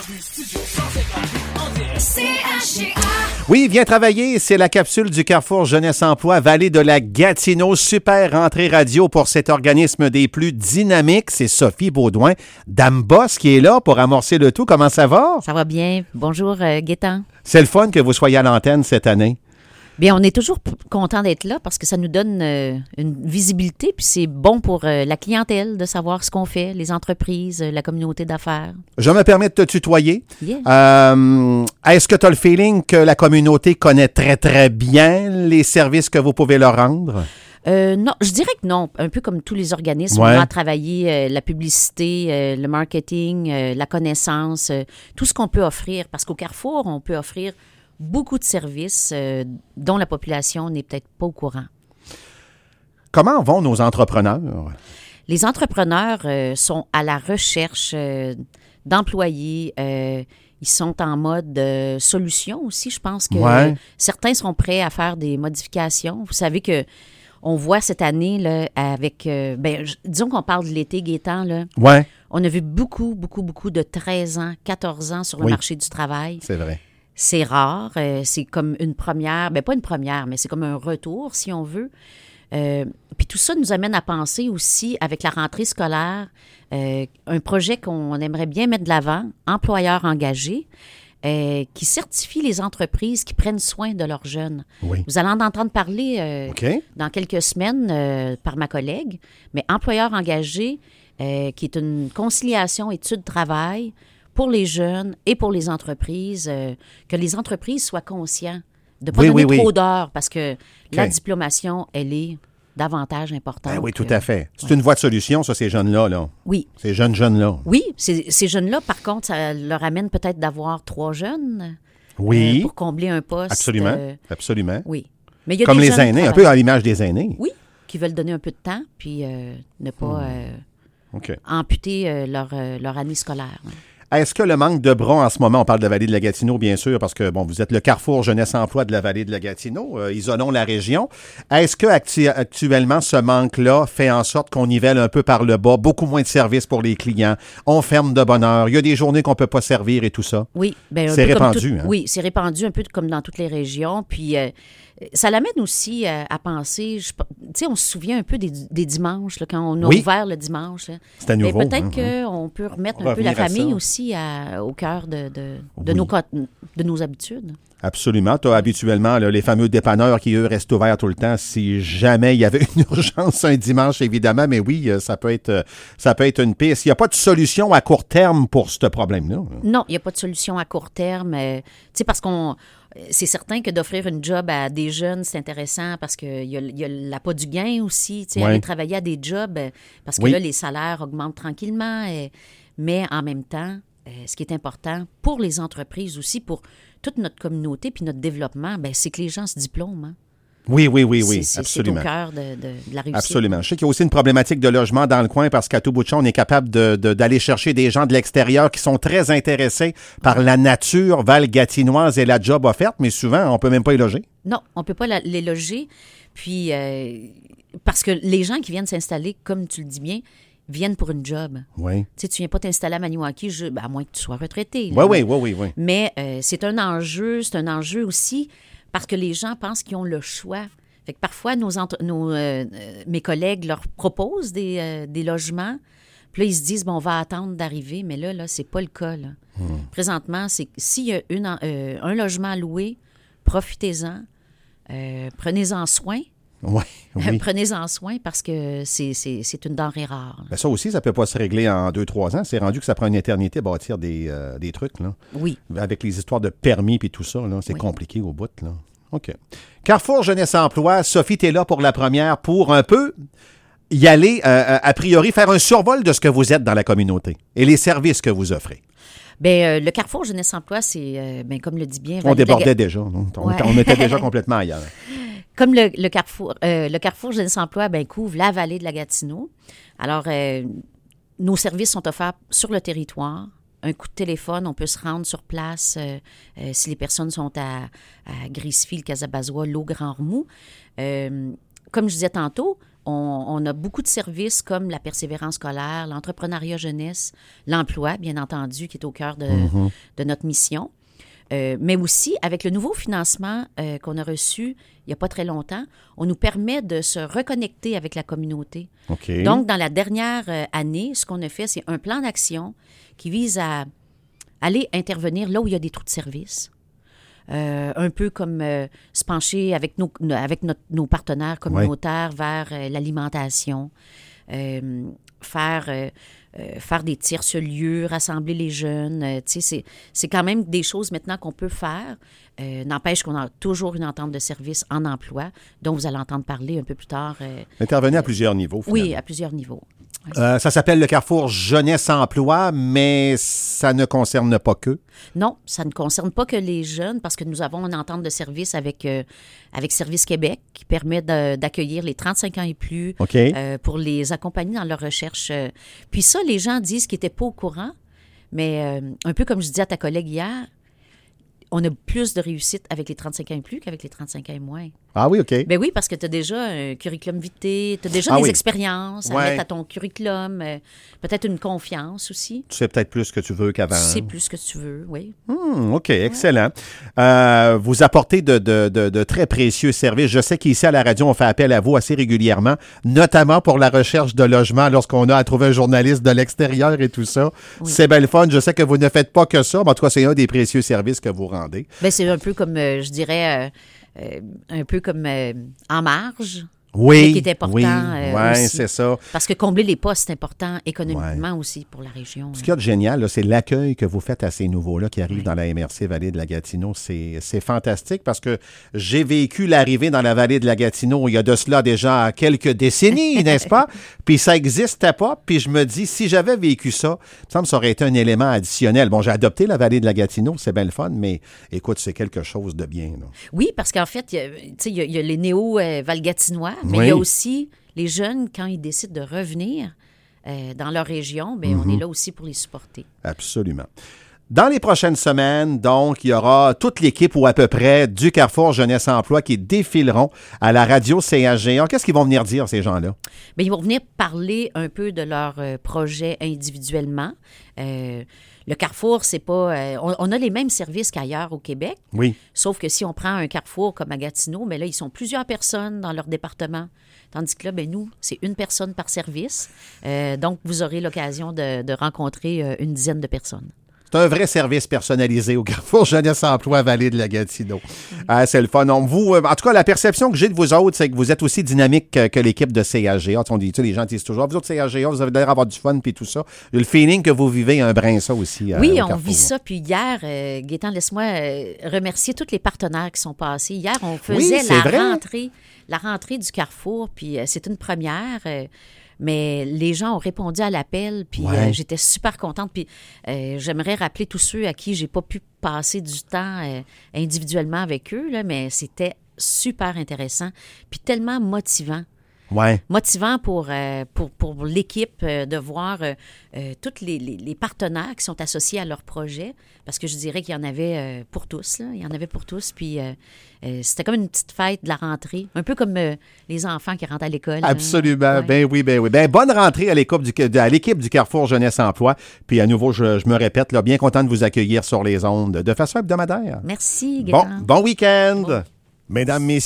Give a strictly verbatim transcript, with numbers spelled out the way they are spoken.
C H G A. Oui, viens travailler. C'est la capsule du Carrefour Jeunesse Emploi, Vallée de la Gatineau. Super rentrée radio pour cet organisme des plus dynamiques. C'est Sophie Baudouin, Dame Boss, qui est là pour amorcer le tout. Comment ça va? Ça va bien. Bonjour, euh, Gaétan. C'est le fun que vous soyez à l'antenne cette année. Bien, on est toujours p- content d'être là parce que ça nous donne euh, une visibilité, puis c'est bon pour euh, la clientèle de savoir ce qu'on fait, les entreprises, euh, la communauté d'affaires. Je me permets de te tutoyer. Yeah. Euh, est-ce que tu as le feeling que la communauté connaît très, très bien les services que vous pouvez leur rendre? Euh, non, je dirais que non. Un peu comme tous les organismes, Ouais. on va travailler euh, la publicité, euh, le marketing, euh, la connaissance, euh, tout ce qu'on peut offrir. Parce qu'au Carrefour, on peut offrir beaucoup de services euh, dont la population n'est peut-être pas au courant. Comment vont nos entrepreneurs? Les entrepreneurs euh, sont à la recherche euh, d'employés. Euh, ils sont en mode euh, solution aussi. Je pense que Ouais. certains sont prêts à faire des modifications. Vous savez que on voit cette année là, avec, euh, ben, j- disons qu'on parle de l'été, Gaétan, là, Ouais, on a vu beaucoup, beaucoup, beaucoup de treize ans, quatorze ans sur le Oui. marché du travail. c'est vrai. C'est rare. euh, c'est comme une première, ben pas une première, mais c'est comme un retour, si on veut. Euh, puis tout ça nous amène à penser aussi, avec la rentrée scolaire, euh, un projet qu'on aimerait bien mettre de l'avant, employeurs engagés, euh, qui certifie les entreprises qui prennent soin de leurs jeunes. Oui. Vous allez en entendre parler euh, OK. dans quelques semaines euh, par ma collègue, mais employeurs engagés, euh, qui est une conciliation études-travail pour les jeunes et pour les entreprises, euh, que les entreprises soient conscients de ne pas Oui, donner oui, trop oui. d'heures parce que la OK. diplomation, elle est davantage importante. Ben oui, tout que- à fait. C'est une voie de solution, ça, ces jeunes-là. Là. Oui. Ces jeunes jeunes-là. Oui, ces, ces jeunes-là, par contre, ça leur amène peut-être d'avoir trois jeunes Oui, euh, pour combler un poste. absolument. euh, Absolument. oui. Mais il y a Comme des les jeunes aînés, un travailleurs- peu à l'image des aînés. Oui, qui veulent donner un peu de temps puis euh, ne pas euh, OK. amputer euh, leur, euh, leur année scolaire. hein. Est-ce que le manque de bras en ce moment, on parle de la vallée de la Gatineau, bien sûr, parce que, bon, vous êtes le Carrefour Jeunesse Emploi de la vallée de la Gatineau, euh, isolons la région. Est-ce que actu- actuellement, ce manque-là fait en sorte qu'on nivelle un peu par le bas, beaucoup moins de services pour les clients, on ferme de bonne heure, il y a des journées qu'on peut pas servir et tout ça? Oui, ben, un C'est peu comme répandu, tout- hein? Oui, c'est répandu un peu comme dans toutes les régions. Puis euh, ça l'amène aussi euh, à penser, je pe- tu sais, on se souvient un peu des, des dimanches, là, quand on a Oui. ouvert le dimanche. là. C'était Ben, nouveau. peut-être hein, hein. qu'on peut remettre un peu Revenir la à famille ça. aussi à- au cœur de, de, de Oui. nos, co- de nos habitudes. Absolument. Tu as habituellement là, les fameux dépanneurs qui, eux, restent ouverts tout le temps si jamais il y avait une urgence un dimanche, évidemment. Mais oui, euh, ça peut être, euh, ça peut être une piste. Il n'y a pas de solution à court terme pour ce problème-là. Non, il n'y a pas de solution à court terme. euh, tu sais, parce qu'on. C'est certain que d'offrir une job à des jeunes, c'est intéressant parce qu'il y a, il y a l'appât du gain aussi. Tu sais, Ouais. aller travailler à des jobs euh, parce que Oui. là, les salaires augmentent tranquillement. euh, mais en même temps, euh, ce qui est important pour les entreprises aussi, pour toute notre communauté puis notre développement, ben, c'est que les gens se diplôment. hein. Oui, oui, oui, oui, C'est- c'est, absolument. C'est au cœur de, de- de la réussite. Absolument. Je sais qu'il y a aussi une problématique de logement dans le coin parce qu'à tout bout de champ, on est capable de- de- d'aller chercher des gens de l'extérieur qui sont très intéressés par la nature val-gatinoise et la job offerte, mais souvent, on peut même pas y loger. Non, on ne peut pas la- les loger. Puis, euh, parce que les gens qui viennent s'installer, comme tu le dis bien, viennent pour une job. Oui. Tu sais, tu viens pas t'installer à Maniwaki, je- ben, à moins que tu sois retraité. Oui, là. oui, oui, oui, oui. Mais euh, c'est un enjeu, c'est un enjeu aussi parce que les gens pensent qu'ils ont le choix. Fait que parfois, nos, entre- nos, euh, euh, mes collègues leur proposent des, euh, des logements. Puis là, ils se disent, bon, on va attendre d'arriver. Mais là, là, c'est pas le cas. Là. Présentement, c'est s'il y a une, en- euh, un logement à louer, profitez-en. Euh, prenez-en soin. Oui, oui. Prenez-en soin parce que c'est, c'est, c'est une denrée rare. Ben ça aussi, ça peut pas se régler en deux, trois ans. C'est rendu que ça prend une éternité bâtir des, euh, des trucs, là. Oui. Avec les histoires de permis et tout ça, là, c'est Oui. compliqué au bout, là. OK. Carrefour Jeunesse Emploi, Sophie, t'es là pour la première pour un peu y aller, euh, a priori, faire un survol de ce que vous êtes dans la communauté et les services que vous offrez. Bien, euh, le Carrefour Jeunesse Emploi, c'est, euh, ben, comme le dit bien... On Vallée de la débordait Ga- déjà. non? On, Ouais. on était déjà complètement ailleurs. Comme le, le Carrefour, euh, le Carrefour Jeunesse Emploi ben, couvre la vallée de la Gatineau. Alors, euh, nos services sont offerts sur le territoire. Un coup de téléphone, on peut se rendre sur place euh, euh, si les personnes sont à, à Griseville, Casabazois, L'Eau, Grand-Remous. Euh, comme je disais tantôt, On, on a beaucoup de services comme la persévérance scolaire, l'entrepreneuriat jeunesse, l'emploi, bien entendu, qui est au cœur de, mm-hmm. de notre mission. Euh, mais aussi, avec le nouveau financement euh, qu'on a reçu il n'y a pas très longtemps, on nous permet de se reconnecter avec la communauté. Okay. Donc, dans la dernière euh, année, ce qu'on a fait, c'est un plan d'action qui vise à aller intervenir là où il y a des trous de service. Euh, un peu comme euh, se pencher avec nos, avec notre, nos partenaires communautaires oui. vers euh, l'alimentation, euh, faire, euh, euh, faire des tierces-lieux, rassembler les jeunes. Euh, tu sais, c'est, c'est quand même des choses maintenant qu'on peut faire. Euh, n'empêche qu'on a toujours une entente de service en emploi, dont vous allez entendre parler un peu plus tard. Euh, Intervenir euh, à plusieurs niveaux, finalement. Oui, à plusieurs niveaux. Euh, ça s'appelle le Carrefour Jeunesse-Emploi, mais ça ne concerne pas que. Non, ça ne concerne pas que les jeunes, parce que nous avons une entente de service avec, euh, avec Service Québec qui permet de, d'accueillir les trente-cinq ans et plus okay. euh, pour les accompagner dans leur recherche. Puis ça, les gens disent qu'ils n'étaient pas au courant, mais euh, un peu comme je disais à ta collègue hier, on a plus de réussite avec les trente-cinq ans et plus qu'avec les trente-cinq ans et moins. Ah oui, OK. Ben oui, parce que tu as déjà un curriculum vitae, tu as déjà ah des oui. expériences à ouais. mettre à ton curriculum, euh, peut-être une confiance aussi. Tu sais peut-être plus ce que tu veux qu'avant. Tu sais plus ce que tu veux, oui. Mmh, OK, excellent. Ouais. Euh, vous apportez de, de, de, de très précieux services. Je sais qu'ici à la radio, on fait appel à vous assez régulièrement, notamment pour la recherche de logement lorsqu'on a à trouver un journaliste de l'extérieur et tout ça. Oui. C'est belle fun. Je sais que vous ne faites pas que ça, mais en tout cas, c'est un des précieux services que vous rendez. Bien, c'est un peu comme, euh, je dirais... Euh, Euh, un peu comme euh, en marge. Oui, qui est important oui, euh, ouais, aussi. c'est ça. Parce que combler les postes, c'est important économiquement ouais. aussi pour la région. Ce qu'il y a de génial, là, c'est l'accueil que vous faites à ces nouveaux-là qui arrivent oui. dans la M R C Vallée de la Gatineau. C'est, c'est fantastique parce que j'ai vécu l'arrivée dans la Vallée de la Gatineau il y a de cela déjà quelques décennies, n'est-ce pas? Puis ça n'existait pas. Puis je me dis, si j'avais vécu ça, il me semble que ça aurait été un élément additionnel. Bon, j'ai adopté la Vallée de la Gatineau, c'est bien le fun, mais écoute, c'est quelque chose de bien. Là. Oui, parce qu'en fait, il y, y, y a les néo-valgatinois, mais oui. il y a aussi les jeunes, quand ils décident de revenir euh, dans leur région, bien, mm-hmm. on est là aussi pour les supporter. Absolument. Dans les prochaines semaines, donc, il y aura toute l'équipe ou à peu près du Carrefour Jeunesse Emploi qui défileront à la radio C H G A. Qu'est-ce qu'ils vont venir dire, ces gens-là? Bien, ils vont venir parler un peu de leur euh, projet individuellement. Euh, le Carrefour, c'est pas... Euh, on, on a les mêmes services qu'ailleurs au Québec. Oui. Sauf que si on prend un Carrefour comme à Gatineau, bien là, ils sont plusieurs personnes dans leur département. Tandis que là, bien, nous, c'est une personne par service. Euh, donc, vous aurez l'occasion de, de rencontrer euh, une dizaine de personnes. C'est un vrai service personnalisé au Carrefour Jeunesse Emploi Vallée de la Gatineau. Mm-hmm. Ah, c'est le fun. Donc, vous, en tout cas, la perception que j'ai de vous autres, c'est que vous êtes aussi dynamique que, que l'équipe de C H G A. On dit, tu sais, les gens disent toujours, vous autres C H G A, vous avez l'air d'avoir du fun puis tout ça. Le feeling que vous vivez un brin ça aussi. Oui, euh, on vit ça. Puis hier, euh, Gaétan, laisse-moi euh, remercier tous les partenaires qui sont passés. Hier, on faisait oui, la vrai. rentrée, la rentrée du Carrefour. Puis euh, c'est une première. Euh, Mais les gens ont répondu à l'appel, puis ouais. euh, j'étais super contente. Puis euh, j'aimerais rappeler tous ceux à qui j'ai pas pu passer du temps euh, individuellement avec eux, là, mais c'était super intéressant, puis tellement motivant. Ouais. Motivant pour, euh, pour, pour l'équipe euh, de voir euh, euh, tous les, les, les partenaires qui sont associés à leur projet, parce que je dirais qu'il y en avait euh, pour tous, là. Il y en avait pour tous, puis euh, euh, c'était comme une petite fête de la rentrée, un peu comme euh, les enfants qui rentrent à l'école. Absolument, hein. ouais. ben oui, ben oui. Ben bonne rentrée à l'équipe du, à l'équipe du Carrefour Jeunesse Emploi, puis à nouveau, je, je me répète, là, bien content de vous accueillir sur les ondes de façon hebdomadaire. Merci, Gaétan. Bon, bon week-end, Bon. mesdames, messieurs.